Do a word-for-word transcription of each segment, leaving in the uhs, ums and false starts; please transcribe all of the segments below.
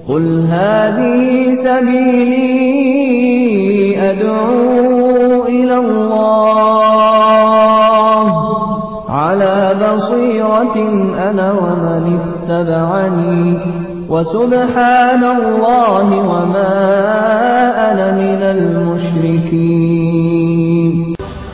قل هذه سبيلي أدعو إلى الله على بصيرة أنا ومن اتبعني وسبحان الله وما أنا من المشركين.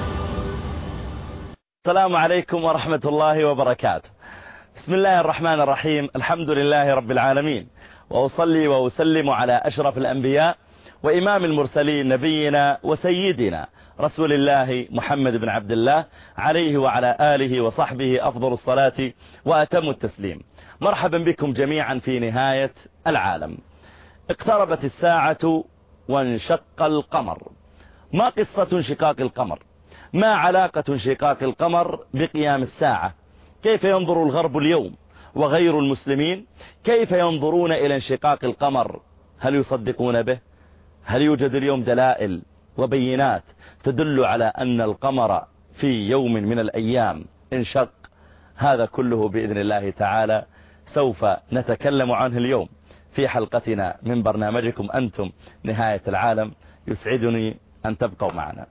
السلام عليكم ورحمة الله وبركاته. بسم الله الرحمن الرحيم. الحمد لله رب العالمين، وأصلي وأسلم على أشرف الأنبياء وإمام المرسلين نبينا وسيدنا رسول الله محمد بن عبد الله عليه وعلى آله وصحبه أفضل الصلاة وأتم التسليم. مرحبا بكم جميعا في نهاية العالم. اقتربت الساعة وانشق القمر. ما قصة انشقاق القمر؟ ما علاقة انشقاق القمر بقيام الساعة؟ كيف ينظر الغرب اليوم وغير المسلمين؟ كيف ينظرون إلى انشقاق القمر؟ هل يصدقون به؟ هل يوجد اليوم دلائل وبينات تدل على أن القمر في يوم من الأيام انشق؟ هذا كله بإذن الله تعالى سوف نتكلم عنه اليوم في حلقتنا من برنامجكم أنتم نهاية العالم. يسعدني أن تبقوا معنا.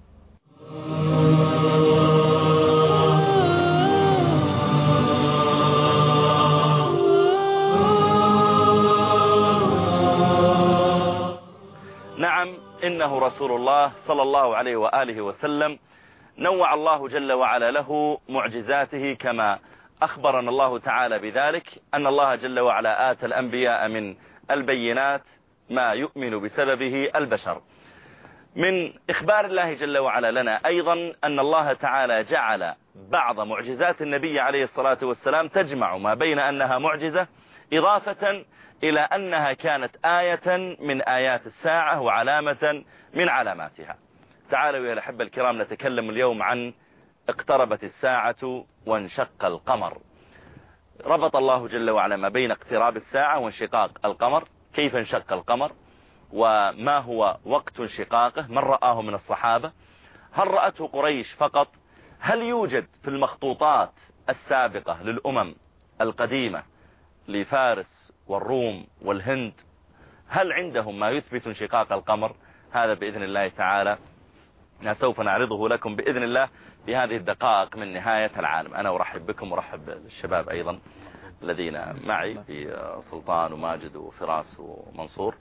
نعم، إنه رسول الله صلى الله عليه وآله وسلم نوع الله جل وعلا له معجزاته، كما أخبرنا الله تعالى بذلك أن الله جل وعلا آتى الأنبياء من البينات ما يؤمن بسببه البشر. من إخبار الله جل وعلا لنا أيضا أن الله تعالى جعل بعض معجزات النبي عليه الصلاة والسلام تجمع ما بين أنها معجزة إضافة إلى أنها كانت آية من آيات الساعة وعلامة من علاماتها. تعالوا يا الأحبة الكرام نتكلم اليوم عن اقتربت الساعة وانشق القمر. ربط الله جل وعلا ما بين اقتراب الساعة وانشقاق القمر. كيف انشق القمر وما هو وقت انشقاقه؟ من رآه من الصحابة؟ هل رأته قريش فقط؟ هل يوجد في المخطوطات السابقة للأمم القديمة لفارس والروم والهند، هل عندهم ما يثبت انشقاق القمر؟ هذا بإذن الله تعالى سوف نعرضه لكم بإذن الله بهذه الدقائق من نهاية العالم. أنا أرحب بكم ورحب بالشباب أيضا الذين معي في سلطان وماجد وفراس ومنصور.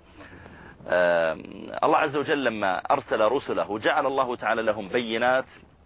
الله عز وجل لما أرسل رسله جعل الله تعالى لهم بينات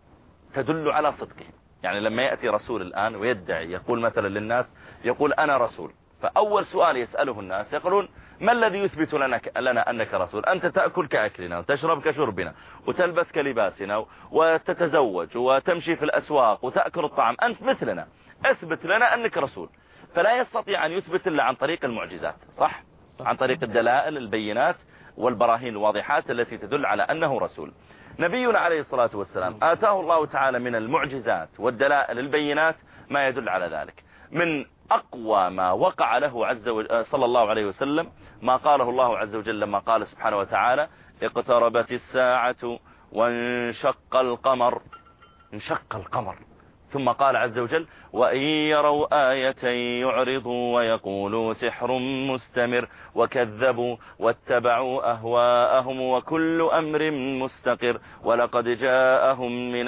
تدل على صدقه. يعني لما يأتي رسول الآن ويدعي يقول مثلا للناس يقول أنا رسول، فأول سؤال يسأله الناس يقولون ما الذي يثبت لنا, لنا أنك رسول؟ أنت تأكل كأكلنا وتشرب كشربنا وتلبس كلباسنا وتتزوج وتمشي في الأسواق وتأكل الطعام، أنت مثلنا، أثبت لنا أنك رسول. فلا يستطيع أن يثبت إلا عن طريق المعجزات، صح؟ عن طريق الدلائل البينات والبراهين الواضحات التي تدل على أنه رسول. نبينا عليه الصلاة والسلام آتاه الله تعالى من المعجزات والدلائل البينات ما يدل على ذلك. من أقوى ما وقع له عز وجل صلى الله عليه وسلم ما قاله الله عز وجل لما قال سبحانه وتعالى اقتربت الساعة وانشق القمر. انشق القمر. ثم قال عز وجل وإن يروا آية يعرضوا ويقولوا سحر مستمر وكذبوا واتبعوا أهواءهم وكل أمر مستقر ولقد جاءهم من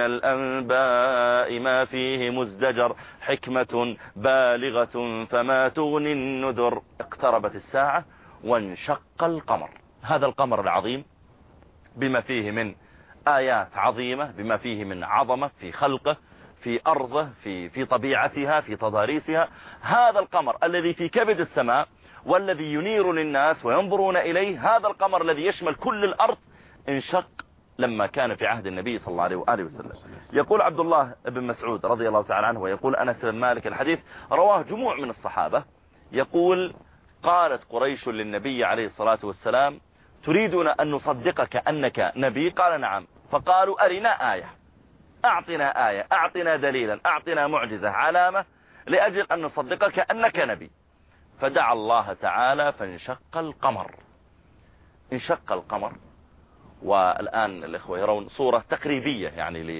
الأنباء ما فيه مزدجر حكمة بالغة فما تغني النذر. اقتربت الساعة وانشق القمر. هذا القمر العظيم بما فيه من آيات عظيمة، بما فيه من عظمة في خلقه، في أرضه، في في طبيعتها، في تضاريسها. هذا القمر الذي في كبد السماء والذي ينير للناس وينظرون إليه، هذا القمر الذي يشمل كل الأرض انشق لما كان في عهد النبي صلى الله عليه وآله وسلم. يقول عبد الله بن مسعود رضي الله تعالى عنه ويقول أنس بن مالك، الحديث رواه جموع من الصحابة، يقول قالت قريش للنبي عليه الصلاة والسلام تريدون أن نصدقك أنك نبي؟ قال نعم. فقالوا أرنا آية، أعطنا آية، أعطنا دليلا، أعطنا معجزة، علامة لأجل أن نصدقك أنك نبي. فدعا الله تعالى فانشق القمر. انشق القمر. والآن الإخوة يرون صورة تقريبية يعني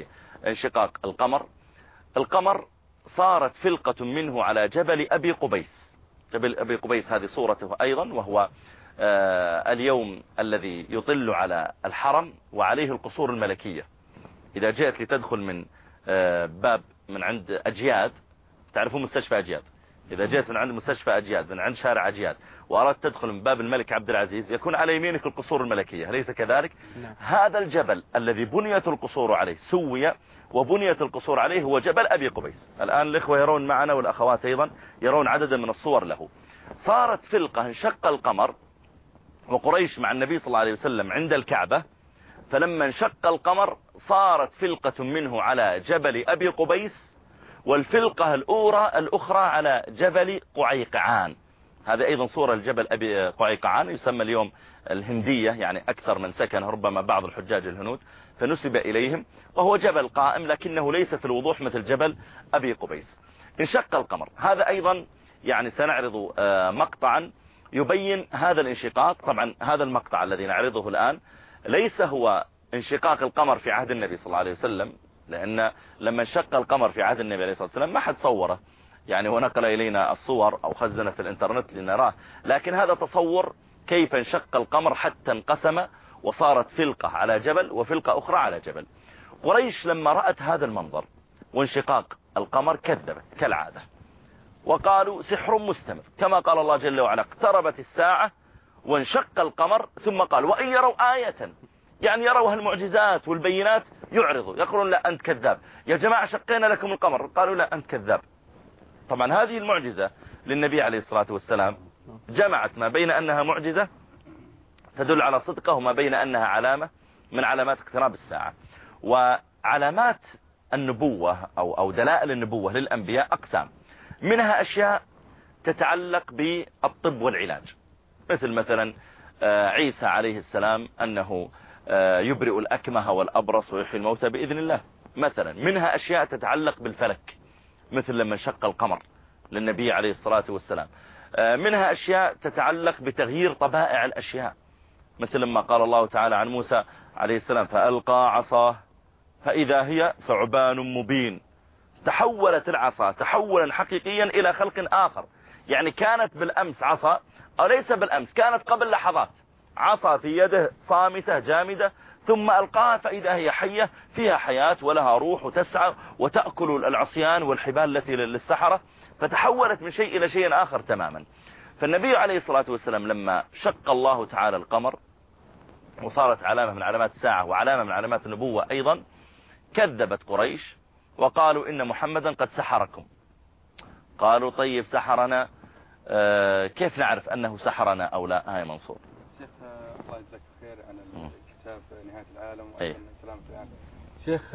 لانشقاق القمر. القمر صارت فلقة منه على جبل أبي قبيس. أبي قبيس هذه صورته أيضا، وهو اليوم الذي يطل على الحرم وعليه القصور الملكية. إذا جئت لتدخل من باب من عند أجياد، تعرفون مستشفى أجياد، إذا جئت من عند مستشفى أجياد من عند شارع أجياد وأردت تدخل من باب الملك عبد العزيز، يكون على يمينك القصور الملكية، أليس كذلك؟ نعم. هذا الجبل الذي بنيت القصور عليه سوي وبنيت القصور عليه هو جبل أبي قبيس. الآن الإخوة يرون معنا والأخوات أيضا يرون عددا من الصور له. صارت فلقة انشق القمر، وقريش مع النبي صلى الله عليه وسلم عند الكعبة، فلما انشق القمر صارت فلقة منه على جبل أبي قبيس، والفلقة الأورى الأخرى على جبل قعيقعان. هذا أيضا صورة الجبل أبي قعيقعان، يسمى اليوم الهندية، يعني أكثر من سكن ربما بعض الحجاج الهنود فنسب إليهم، وهو جبل قائم لكنه ليس في الوضوح مثل جبل أبي قبيس. انشق القمر، هذا أيضا يعني سنعرض مقطعا يبين هذا الانشقاق. طبعا هذا المقطع الذي نعرضه الآن ليس هو انشقاق القمر في عهد النبي صلى الله عليه وسلم، لأن لما انشق القمر في عهد النبي عليه الصلاة والسلام ما حد صوره يعني، ونقل إلينا الصور أو خزن في الانترنت لنراه، لكن هذا تصور كيف انشق القمر حتى انقسم وصارت فلقة على جبل وفلقة أخرى على جبل. قريش لما رأت هذا المنظر وانشقاق القمر كذبت كالعادة، وقالوا سحر مستمر، كما قال الله جل وعلا اقتربت الساعة وانشق القمر، ثم قال وإن يروا آية، يعني يروا المعجزات والبينات يعرضوا، يقولون لا أنت كذاب، يا جماعة شقينا لكم القمر، قالوا لا أنت كذاب. طبعا هذه المعجزة للنبي عليه الصلاة والسلام جمعت ما بين أنها معجزة تدل على صدقه وما بين أنها علامة من علامات اقتراب الساعة. وعلامات النبوة أو أو دلائل النبوة للأنبياء أقسام، منها أشياء تتعلق بالطب والعلاج، مثل مثلا عيسى عليه السلام أنه يبرئ الأكمه والأبرص ويحيي الموتى بإذن الله مثلا. منها أشياء تتعلق بالفلك، مثل لما انشق القمر للنبي عليه الصلاة والسلام. منها أشياء تتعلق بتغيير طبائع الأشياء، مثل لما قال الله تعالى عن موسى عليه السلام فألقى عصاه فإذا هي ثعبان مبين، تحولت العصا تحولا حقيقيا إلى خلق آخر، يعني كانت بالأمس عصا أو ليس بالأمس، كانت قبل لحظات عصا في يده صامتة جامدة، ثم ألقاها فإذا هي حية فيها حياة ولها روح وتسعى وتأكل العصيان والحبال التي للسحرة، فتحولت من شيء إلى شيء آخر تماما. فالنبي عليه الصلاة والسلام لما شق الله تعالى القمر وصارت علامة من علامات الساعة وعلامة من علامات النبوة أيضا، كذبت قريش وقالوا إن محمدا قد سحركم. قالوا طيب سحرنا، آه كيف نعرف أنه سحرنا أو لا؟ هاي منصور. شيخ الله يجزاك خير عن الكتاب نهاية العالم أيه. سلامة العالم. شيخ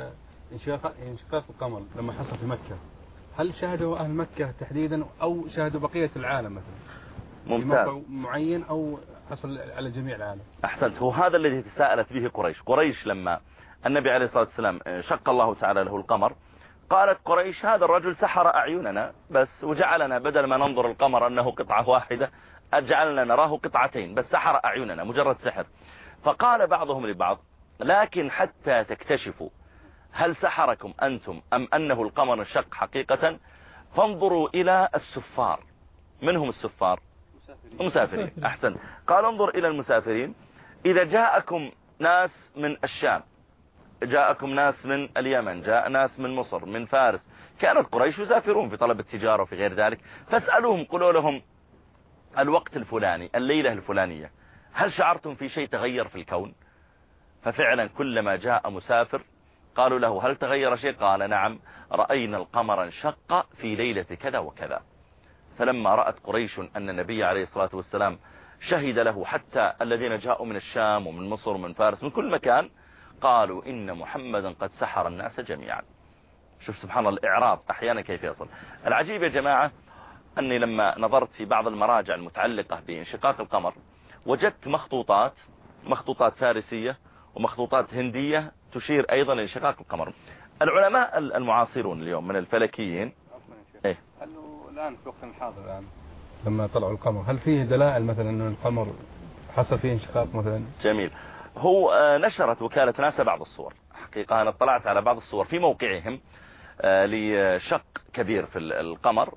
انشقاق القمر لما حصل في مكة، هل شاهدوا أهل مكة تحديدا أو شاهدوا بقية العالم مثلا؟ ممتاز. معين أو حصل على جميع العالم؟ أحسنت، هو هذا الذي تساءلت به قريش. قريش لما النبي عليه الصلاة والسلام شق الله تعالى له القمر، قالت قريش هذا الرجل سحر أعيننا بس، وجعلنا بدل ما ننظر القمر أنه قطعة واحدة أجعلنا نراه قطعتين بس، سحر أعيننا مجرد سحر. فقال بعضهم لبعض لكن حتى تكتشفوا هل سحركم أنتم أم أنه القمر انشق حقيقة فانظروا إلى السفار. من هم السفار؟ المسافرين. أحسن، قال انظر إلى المسافرين، إذا جاءكم ناس من الشام، جاءكم ناس من اليمن، جاء ناس من مصر، من فارس، كانت قريش يسافرون في طلب التجارة وفي غير ذلك، فاسألوهم قولوا لهم الوقت الفلاني الليلة الفلانية هل شعرتم في شيء تغير في الكون؟ ففعلا كلما جاء مسافر قالوا له هل تغير شيء؟ قال نعم رأينا القمر انشق في ليلة كذا وكذا. فلما رأت قريش أن النبي عليه الصلاة والسلام شهد له حتى الذين جاءوا من الشام ومن مصر ومن فارس من كل مكان، قالوا إن محمدا قد سحر الناس جميعا. شوف سبحان الله الإعراض أحيانا كيف يصل. العجيب يا جماعة أني لما نظرت في بعض المراجع المتعلقة بانشقاق القمر وجدت مخطوطات مخطوطات فارسية ومخطوطات هندية تشير أيضا لانشقاق القمر. العلماء المعاصرون اليوم من الفلكيين إيه؟ هل الآن في وقت الحاضر الآن لما طلعوا القمر هل فيه دلائل مثلا أن القمر حصل فيه انشقاق مثلا؟ جميل. هو نشرت وكالة ناسا بعض الصور، حقيقة أنا اطلعت على بعض الصور في موقعهم لشق كبير في القمر،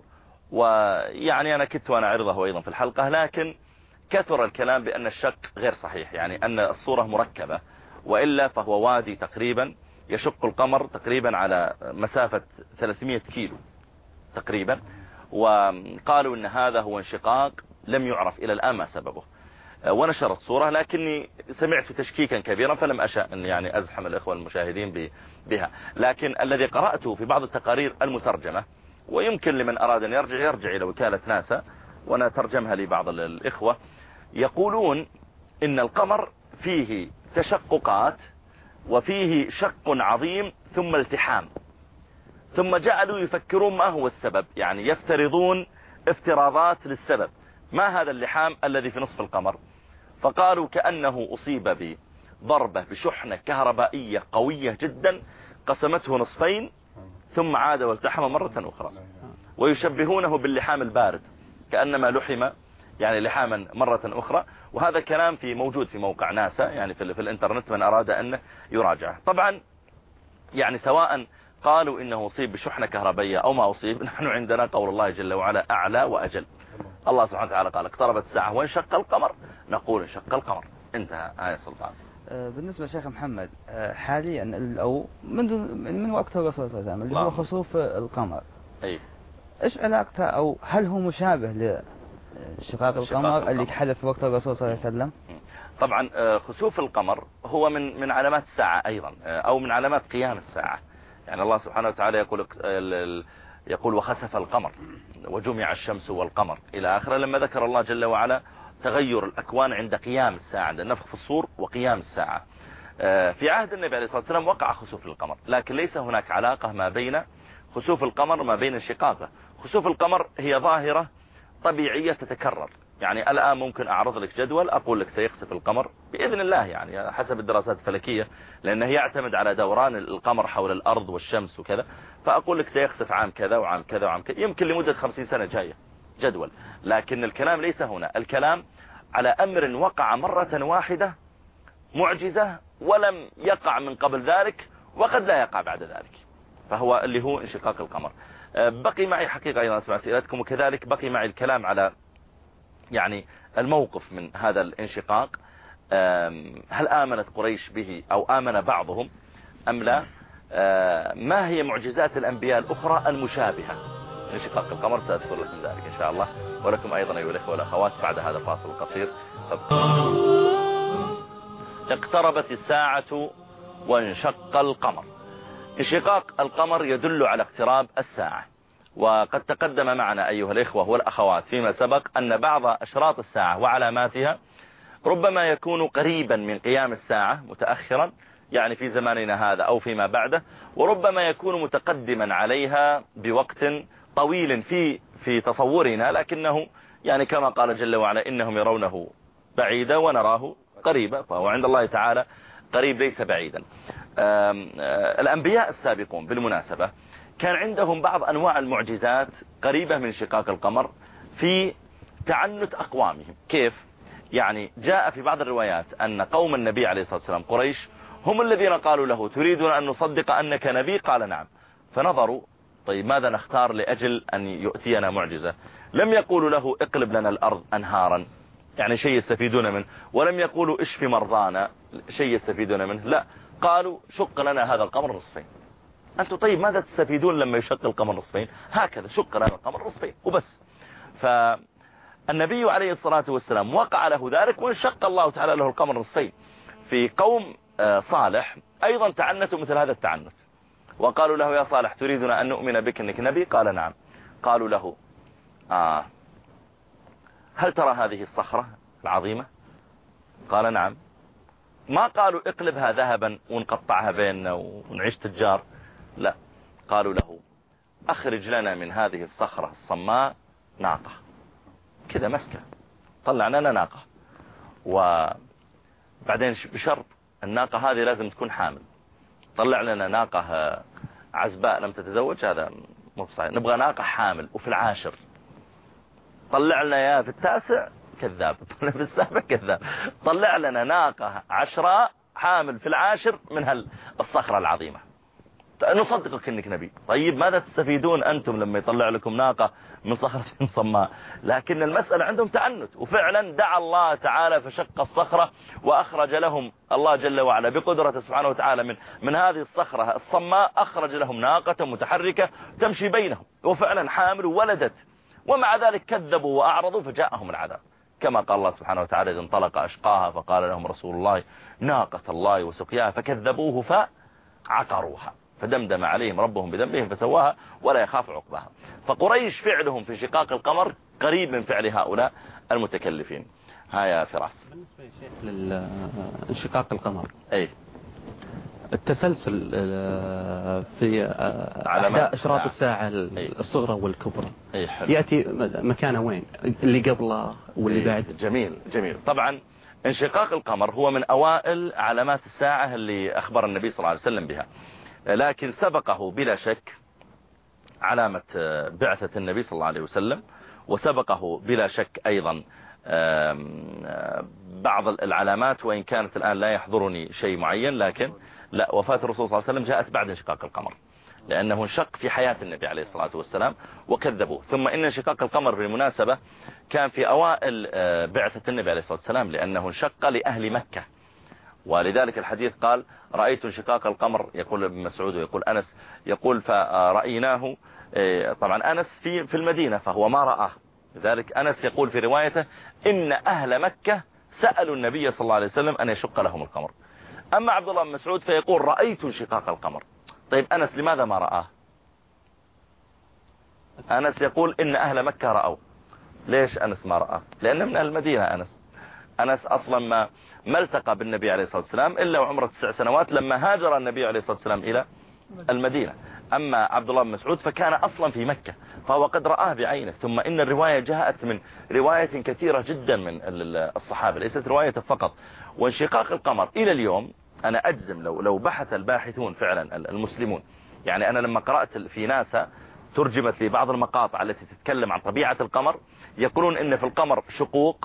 ويعني أنا كنت وأنا أعرضه أيضا في الحلقة، لكن كثر الكلام بأن الشق غير صحيح، يعني أن الصورة مركبة، وإلا فهو وادي تقريبا يشق القمر تقريبا على مسافة ثلاثمائة كيلو تقريبا، وقالوا أن هذا هو انشقاق لم يعرف إلى الآن ما سببه. ونشرت صورة، لكني سمعت تشكيكا كبيرا فلم أشاء أن يعني أزحم الإخوة المشاهدين بها، لكن الذي قرأته في بعض التقارير المترجمة، ويمكن لمن أراد أن يرجع يرجع إلى وكالة ناسا وأنا ترجمها لبعض الإخوة، يقولون إن القمر فيه تشققات وفيه شق عظيم ثم التحام، ثم جعلوا يفكرون ما هو السبب، يعني يفترضون افتراضات للسبب، ما هذا اللحام الذي في نصف القمر؟ فقالوا كأنه أصيب بضربة بشحنة كهربائية قوية جدا قسمته نصفين ثم عاد والتحم مرة أخرى، ويشبهونه باللحام البارد كأنما لحم يعني لحاما مرة أخرى. وهذا كلام في موجود في موقع ناسا يعني في, في الانترنت من أراد أن يراجعه. طبعا يعني سواء قالوا إنه أصيب بشحنة كهربائية أو ما أصيب، نحن عندنا قول الله جل وعلا أعلى وأجل. الله سبحانه وتعالى قال اقتربت الساعة وانشق القمر، نقول انشق القمر، انتهى. آية سلطان. بالنسبة لشيخ محمد، حاليا أو منذ من وقت الرسول صلى الله عليه وسلم اللي هو خسوف القمر، أي إيش علاقته، أو هل هو مشابه لشقاق القمر اللي حدث في وقت الرسول صلى الله عليه وسلم؟ طبعا خسوف القمر هو من من علامات الساعة أيضا، أو من علامات قيام الساعة. يعني الله سبحانه وتعالى يقول يقول وخسف القمر وجمع الشمس والقمر إلى آخره، لما ذكر الله جل وعلا تغير الأكوان عند قيام الساعة، عند النفخ في الصور وقيام الساعة. في عهد النبي عليه الصلاة والسلام وقع خسوف القمر، لكن ليس هناك علاقة ما بين خسوف القمر وما بين انشقاقه. خسوف القمر هي ظاهرة طبيعية تتكرر، يعني الآن ممكن أعرض لك جدول أقول لك سيخسف القمر بإذن الله، يعني حسب الدراسات الفلكية، لأنه يعتمد على دوران القمر حول الأرض والشمس وكذا، فأقول لك سيخسف عام كذا وعام كذا وعام كذا، يمكن لمدة خمسين سنة جاية جدول. لكن الكلام ليس هنا، الكلام على أمر وقع مرة واحدة معجزة ولم يقع من قبل ذلك وقد لا يقع بعد ذلك، فهو اللي هو انشقاق القمر. بقي معي حقيقة أيضا أسمع أسئلتكم، وكذلك بقي معي الكلام على يعني الموقف من هذا الانشقاق، هل آمنت قريش به أو آمن بعضهم أم لا؟ ما هي معجزات الأنبياء الأخرى المشابهة لانشقاق القمر؟ سأذكر لكم ذلك إن شاء الله، ولكم أيضا أيها الأخوة والأخوات بعد هذا الفاصل القصير. اقتربت الساعة وانشق القمر. انشقاق القمر يدل على اقتراب الساعة، وقد تقدم معنا أيها الإخوة والأخوات فيما سبق أن بعض أشراط الساعة وعلاماتها ربما يكون قريبا من قيام الساعة متأخرا، يعني في زماننا هذا أو فيما بعده، وربما يكون متقدما عليها بوقت طويل في في تصورنا، لكنه يعني كما قال جل وعلا إنهم يرونه بعيدا ونراه قريبا، فهو عند الله تعالى قريب ليس بعيدا. الأنبياء السابقون بالمناسبة كان عندهم بعض أنواع المعجزات قريبة من انشقاق القمر في تعنت أقوامهم. كيف؟ يعني جاء في بعض الروايات أن قوم النبي عليه الصلاة والسلام قريش هم الذين قالوا له تريدون أن نصدق أنك نبي؟ قال نعم. فنظروا طيب ماذا نختار لأجل أن يؤتينا معجزة؟ لم يقولوا له اقلب لنا الأرض أنهارا، يعني شيء يستفيدون منه، ولم يقولوا اشفي مرضانا، شيء يستفيدون منه، لا، قالوا شق لنا هذا القمر نصفين. أنتم طيب ماذا تستفيدون لما يشق القمر نصفين؟ هكذا شق لنا القمر نصفين وبس. فالنبي عليه الصلاة والسلام وقع له ذلك وانشق الله تعالى له القمر نصفين. في قوم صالح أيضا تعنتوا مثل هذا التعنت، وقالوا له يا صالح تريدنا أن نؤمن بك أنك نبي؟ قال نعم. قالوا له آه هل ترى هذه الصخرة العظيمة؟ قال نعم. ما قالوا اقلبها ذهبا ونقطعها بيننا ونعيش تجار، لا، قالوا له أخرج لنا من هذه الصخرة الصماء ناقة كذا مسكة، طلع لنا ناقة، وبعدين بشرط الناقة هذه لازم تكون حامل. طلع لنا ناقة عزباء لم تتزوج، هذا مو صحيح، نبغى ناقة حامل وفي العاشر. طلع لنا يا في التاسع كذاب، طلع في السابع كذاب، طلع لنا ناقة عشراء حامل في العاشر من هالصخرة العظيمة. نصدقك انك نبي. طيب ماذا تستفيدون انتم لما يطلع لكم ناقة من صخرة صماء؟ لكن المسألة عندهم تعنت، وفعلا دعا الله تعالى فشق الصخرة وأخرج لهم الله جل وعلا بقدرته سبحانه وتعالى من من هذه الصخرة الصماء، أخرج لهم ناقة متحركة تمشي بينهم، وفعلا حامل ولدت، ومع ذلك كذبوا وأعرضوا فجاءهم العذاب، كما قال الله سبحانه وتعالى: إذ انطلق أشقاها فقال لهم رسول الله ناقة الله وسقياها فكذبوه فعقروها فدمدم عليهم ربهم بذنبهم فسواها ولا يخاف عقباها. فقريش فعلهم في شقاق القمر قريب من فعل هؤلاء المتكلفين. ها يا فراس. بالنسبة يا شيخ للانشقاق القمر، اي التسلسل في أحداث أشراط الساعة الصغرى والكبرى يأتي مكانه وين؟ اللي قبله واللي بعد؟ جميل جميل. طبعا انشقاق القمر هو من أوائل علامات الساعة اللي أخبر النبي صلى الله عليه وسلم بها، لكن سبقه بلا شك علامة بعثة النبي صلى الله عليه وسلم، وسبقه بلا شك أيضا بعض العلامات، وإن كانت الآن لا يحضرني شيء معين، لكن لا، وفاة الرسول صلى الله عليه وسلم جاءت بعد انشقاق القمر، لأنه انشق في حياة النبي عليه الصلاة والسلام وكذبوه. ثم إن انشقاق القمر بالمناسبة كان في أوائل بعثة النبي عليه الصلاة والسلام، لأنه انشق لأهل مكة، ولذلك الحديث قال: رأيت انشقاق القمر، يقول ابن مسعود ويقول أنس، يقول فرأيناه، طبعا أنس في في المدينة فهو ما رآه، لذلك أنس يقول في روايته: إن أهل مكة سألوا النبي صلى الله عليه وسلم أن يشق لهم القمر. أما عبد الله بن مسعود فيقول: رأيت انشقاق القمر. طيب أنس لماذا ما رآه؟ أنس يقول إن أهل مكة رأوا. ليش أنس ما رآه؟ لأنه من أهل المدينة. أنس أنس أصلا ما ما التقى بالنبي عليه الصلاة والسلام إلا وعمره تسع سنوات لما هاجر النبي عليه الصلاة والسلام إلى المدينة. أما عبد الله بن مسعود فكان أصلا في مكة، فهو قد رآه بعينه. ثم إن الرواية جاءت من رواية كثيرة جدا من الصحابة، ليست رواية فقط. وانشقاق القمر إلى اليوم أنا أجزم لو لو بحث الباحثون فعلا المسلمون، يعني أنا لما قرأت في ناسا ترجمت لي بعض المقاطع التي تتكلم عن طبيعة القمر، يقولون إن في القمر شقوق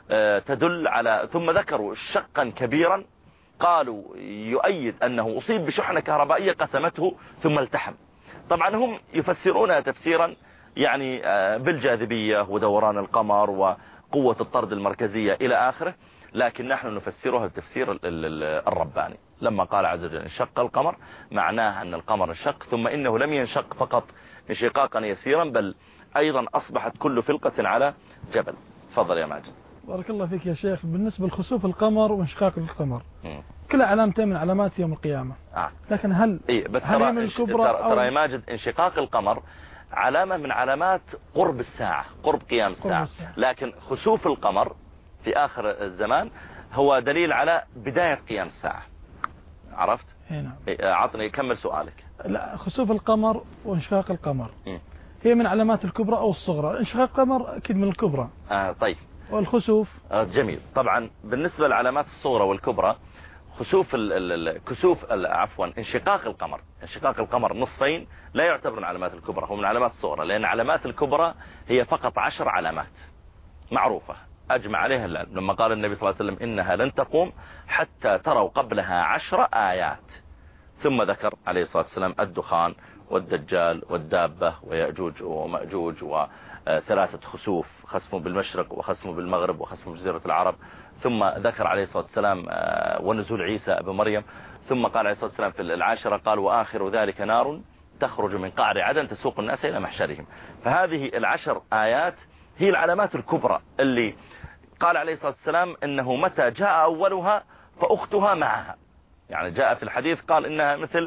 تدل على، ثم ذكروا شقا كبيرا قالوا يؤيد أنه أصيب بشحنة كهربائية قسمته ثم التحم. طبعا هم يفسرونها تفسيرا يعني بالجاذبية ودوران القمر وقوة الطرد المركزية إلى آخره، لكن نحن نفسرها التفسير الرباني. لما قال عز وجل انشق القمر معناه أن القمر انشق، ثم إنه لم ينشق فقط انشقاقا يسيرا، بل أيضا أصبحت كل فلقة على جبل. تفضل يا ماجد. بارك الله فيك يا شيخ. بالنسبة لخسوف القمر وانشقاق القمر كلها علامتين من علامات يوم القيامة. آه. لكن هل إيه بس هل ترى, من الكبرى ترى, ترى يا ماجد انشقاق القمر علامة من علامات قرب الساعة، قرب قيام الساعة. قرب الساعة. لكن خسوف القمر في آخر الزمان هو دليل على بداية قيام الساعة. عرفت؟ هنا إيه عطني كمل سؤالك. لا، خسوف القمر وانشقاق القمر م. هي من علامات الكبرى أو الصغرى؟ انشقاق القمر أكيد من الكبرى. آه طيب. والخسوف؟ آه جميل. طبعا بالنسبة للعلامات الصغرى والكبرى، خسوف الكسوف عفوا انشقاق القمر انشقاق القمر نصفين لا يعتبر من علامات الكبرى، هو من علامات الصغرى، لأن علامات الكبرى هي فقط عشر علامات معروفة أجمع عليها العلم. لما قال النبي صلى الله عليه وسلم إنها لن تقوم حتى تروا قبلها عشر آيات، ثم ذكر عليه الصلاة والسلام الدخان والدجال والدابة ويأجوج ومأجوج وثلاثة خسوف، خسف بالمشرق وخسف بالمغرب وخسف بجزيرة العرب، ثم ذكر عليه الصلاة والسلام ونزول عيسى ابن مريم، ثم قال عليه الصلاة والسلام في العاشرة قال وآخر ذلك نار تخرج من قعر عدن تسوق الناس إلى محشرهم. فهذه العشر آيات هي العلامات الكبرى اللي قال عليه الصلاة والسلام إنه متى جاء أولها فأختها معها، يعني جاء في الحديث قال إنها مثل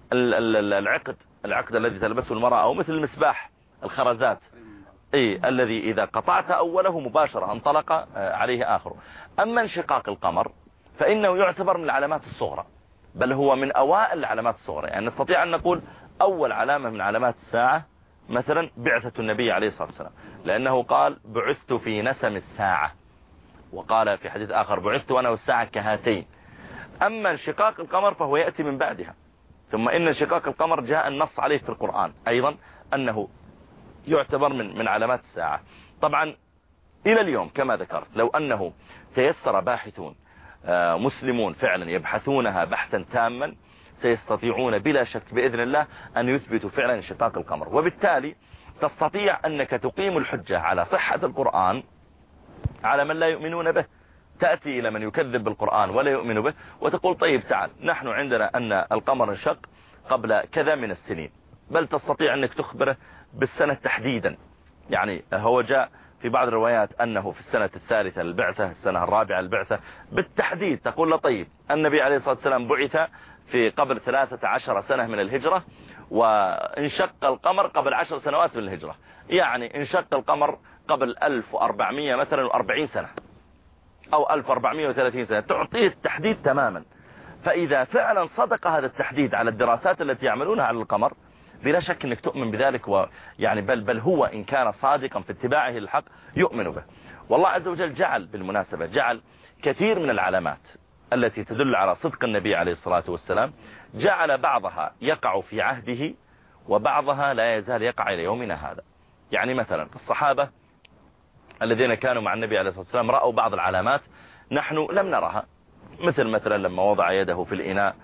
العقد العقد الذي تلبسه المرأة، أو مثل المسباح الخرزات إيه الذي إذا قطعت أوله مباشرة انطلق عليه آخره. أما انشقاق القمر فإنه يعتبر من العلامات الصغرى، بل هو من أوائل العلامات الصغرى، يعني نستطيع أن نقول أول علامة من علامات الساعة مثلا بعثة النبي عليه الصلاة والسلام، لأنه قال بعثت في نسم الساعة، وقال في حديث آخر بعثت أنا والساعة كهاتين. أما انشقاق القمر فهو يأتي من بعدها. ثم إن انشقاق القمر جاء النص عليه في القرآن أيضا أنه يعتبر من من علامات الساعة. طبعا إلى اليوم كما ذكرت لو أنه تيسر باحثون مسلمون فعلا يبحثونها بحثا تاما سيستطيعون بلا شك بإذن الله أن يثبتوا فعلا انشقاق القمر. وبالتالي تستطيع أنك تقيم الحجة على صحة القرآن على من لا يؤمنون به. تأتي إلى من يكذب بالقرآن ولا يؤمن به وتقول طيب تعال، نحن عندنا أن القمر انشق قبل كذا من السنين، بل تستطيع أنك تخبره بالسنة تحديدا. يعني هو جاء في بعض الروايات أنه في السنة الثالثة للبعثة، السنة الرابعة للبعثة بالتحديد. تقول له طيب النبي عليه الصلاة والسلام بعث في قبل ثلاثة عشر سنة من الهجرة، وانشق القمر قبل عشر سنوات من الهجرة، يعني انشق القمر قبل ألف وأربعمائة مثلا وأربعين سنة أو ألف وأربعمائة وثلاثين سنة، تعطيه التحديد تماما. فإذا فعلا صدق هذا التحديد على الدراسات التي يعملونها على القمر بلا شك أنك تؤمن بذلك، ويعني بل, بل هو إن كان صادقا في اتباعه للحق يؤمن به. والله عز وجل جعل بالمناسبة جعل كثير من العلامات التي تدل على صدق النبي عليه الصلاة والسلام، جعل بعضها يقع في عهده وبعضها لا يزال يقع إلى يومنا هذا. يعني مثلا الصحابة الذين كانوا مع النبي عليه الصلاة والسلام رأوا بعض العلامات نحن لم نرها، مثل مثلا لما وضع يده في الإناء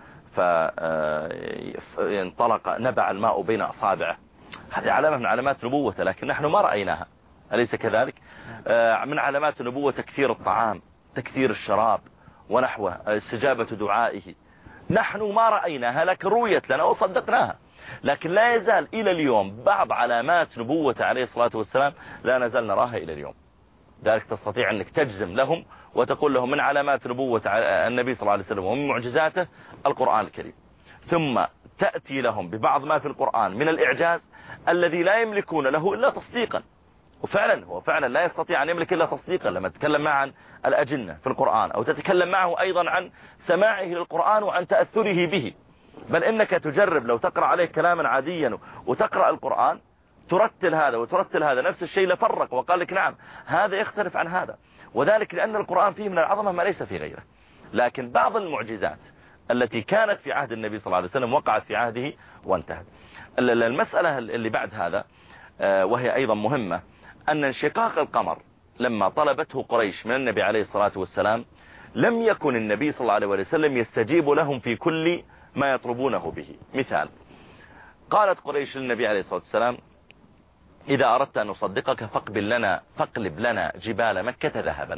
فانطلق نبع الماء بين أصابعه، هذه علامة من علامات نبوته لكن نحن ما رأيناها، أليس كذلك؟ من علامات النبوة تكثير الطعام، تكثير الشراب ونحوه، استجابة دعائه، نحن ما رأيناها لكن رويت لنا وصدقناها. لكن لا يزال إلى اليوم بعض علامات نبوة عليه الصلاة والسلام لا نزال نراها إلى اليوم. ذلك تستطيع أنك تجزم لهم وتقول لهم من علامات نبوة النبي صلى الله عليه وسلم ومن معجزاته القرآن الكريم، ثم تأتي لهم ببعض ما في القرآن من الإعجاز الذي لا يملكون له إلا تصديقا. وفعلا هو فعلا لا يستطيع أن يملك إلا تصديقا. لما تتكلم معه عن الأجنة في القرآن أو تتكلم معه أيضا عن سماعه للقرآن وعن تأثره به، بل إنك تجرب لو تقرأ عليه كلاما عاديا وتقرأ القرآن ترتل هذا وترتل هذا نفس الشيء لفرق وقال لك نعم هذا يختلف عن هذا، وذلك لأن القرآن فيه من العظمة ما ليس في غيره. لكن بعض المعجزات التي كانت في عهد النبي صلى الله عليه وسلم وقعت في عهده وانتهت. المسألة اللي بعد هذا وهي أيضا مهمة، أن انشقاق القمر لما طلبته قريش من النبي عليه الصلاة والسلام لم يكن النبي صلى الله عليه وسلم يستجيب لهم في كل ما يطلبونه به. مثال، قالت قريش للنبي عليه الصلاة والسلام إذا أردت أن نصدقك فاقبل لنا فاقلب لنا جبال مكة ذهبا.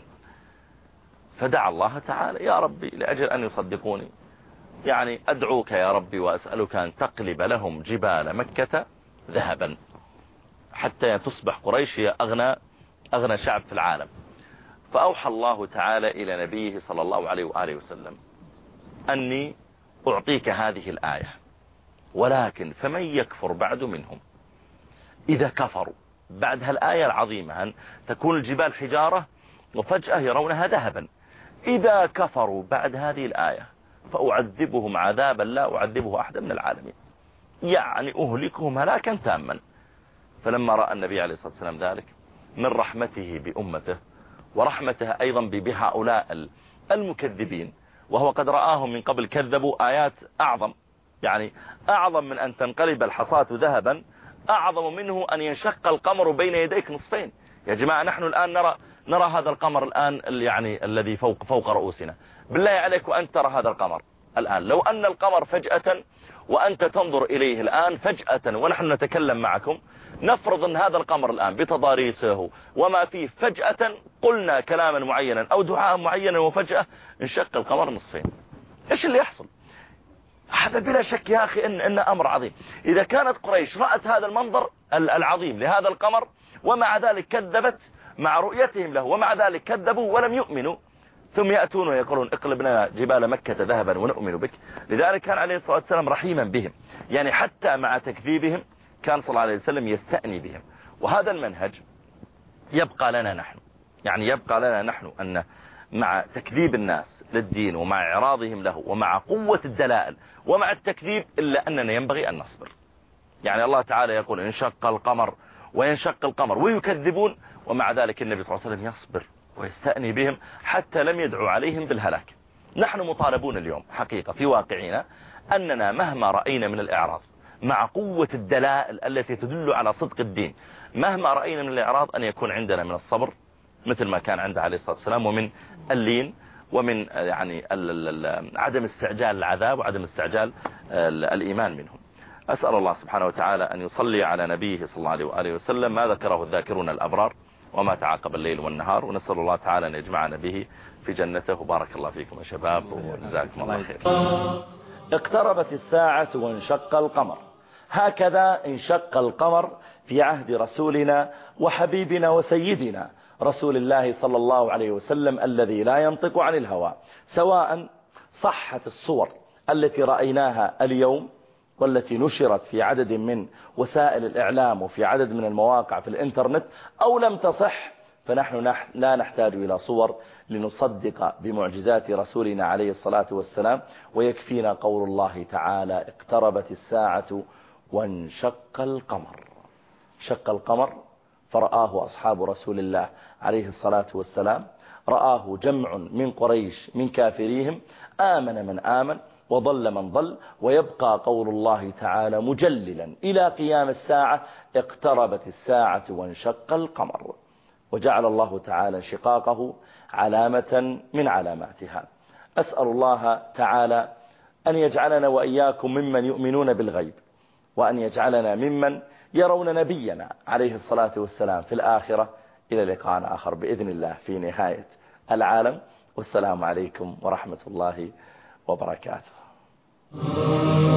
فدعا الله تعالى يا ربي لأجل أن يصدقوني يعني أدعوك يا ربي وأسألك أن تقلب لهم جبال مكة ذهبا حتى تصبح قريش هي أغنى أغنى شعب في العالم. فأوحى الله تعالى إلى نبيه صلى الله عليه وآله وسلم أني أعطيك هذه الآية، ولكن فمن يكفر بعد منهم، إذا كفروا بعد هالآية العظيمة أن تكون الجبال حجارة وفجأة يرونها ذهبا، إذا كفروا بعد هذه الآية فأعذبهم عذابا لا أعذبه أحدا من العالمين، يعني أهلكهم هلاكا تاما. فلما رأى النبي عليه الصلاة والسلام ذلك من رحمته بأمته ورحمته أيضا بهؤلاء المكذبين، وهو قد رآهم من قبل كذبوا آيات أعظم، يعني أعظم من أن تنقلب الحصاة ذهبا، أعظم منه أن ينشق القمر بين يديك نصفين. يا جماعة نحن الآن نرى نرى هذا القمر الآن يعني الذي فوق فوق رؤوسنا، بالله عليك وأنت ترى هذا القمر الآن، لو أن القمر فجأة وأنت تنظر إليه الآن فجأة ونحن نتكلم معكم، نفرض أن هذا القمر الآن بتضاريسه وما فيه فجأة قلنا كلاما معينا أو دعاء معينا وفجأة انشق القمر نصفين، إيش اللي يحصل؟ هذا بلا شك يا أخي إن, إن أمر عظيم. إذا كانت قريش رأت هذا المنظر العظيم لهذا القمر ومع ذلك كذبت مع رؤيتهم له ومع ذلك كذبوا ولم يؤمنوا، ثم يأتون ويقولون اقلب لنا جبال مكة ذهبا ونؤمن بك. لذلك كان عليه الصلاة والسلام رحيما بهم، يعني حتى مع تكذيبهم كان صلى الله عليه وسلم يستأني بهم. وهذا المنهج يبقى لنا نحن، يعني يبقى لنا نحن أن مع تكذيب الناس للدين ومع إعراضهم له ومع قوة الدلائل ومع التكذيب إلا أننا ينبغي أن نصبر. يعني الله تعالى يقول انشق القمر وينشق القمر ويكذبون، ومع ذلك النبي صلى الله عليه وسلم يصبر ويستأني بهم حتى لم يدعو عليهم بالهلاك. نحن مطالبون اليوم حقيقة في واقعنا أننا مهما رأينا من الإعراض مع قوة الدلائل التي تدل على صدق الدين، مهما رأينا من الإعراض أن يكون عندنا من الصبر مثل ما كان عند عليه الصلاة والسلام، ومن اللين ومن يعني عدم استعجال العذاب وعدم استعجال الإيمان منهم. أسأل الله سبحانه وتعالى أن يصلي على نبيه صلى الله عليه وآله وسلم ما ذكره الذاكرون الأبرار وما تعاقب الليل والنهار، ونسأل الله تعالى أن يجمعنا به في جنته. بارك الله فيكم يا شباب وجزاكم الله خير. اقتربت الساعة وانشق القمر. هكذا انشق القمر في عهد رسولنا وحبيبنا وسيدنا رسول الله صلى الله عليه وسلم الذي لا ينطق عن الهوى، سواء صحت الصور التي رأيناها اليوم والتي نشرت في عدد من وسائل الإعلام وفي عدد من المواقع في الإنترنت أو لم تصح، فنحن لا نحتاج إلى صور لنصدق بمعجزات رسولنا عليه الصلاة والسلام، ويكفينا قول الله تعالى اقتربت الساعة وانشق القمر. شق القمر فرآه أصحاب رسول الله عليه الصلاة والسلام، رآه جمع من قريش من كافريهم، آمن من آمن وضل من ضل، ويبقى قول الله تعالى مجللا إلى قيام الساعة اقتربت الساعة وانشق القمر، وجعل الله تعالى شقاقه علامة من علاماتها. أسأل الله تعالى أن يجعلنا وإياكم ممن يؤمنون بالغيب، وأن يجعلنا ممن يرون نبينا عليه الصلاة والسلام في الآخرة. إلى لقاء آخر بإذن الله في نهاية العالم، والسلام عليكم ورحمة الله وبركاته.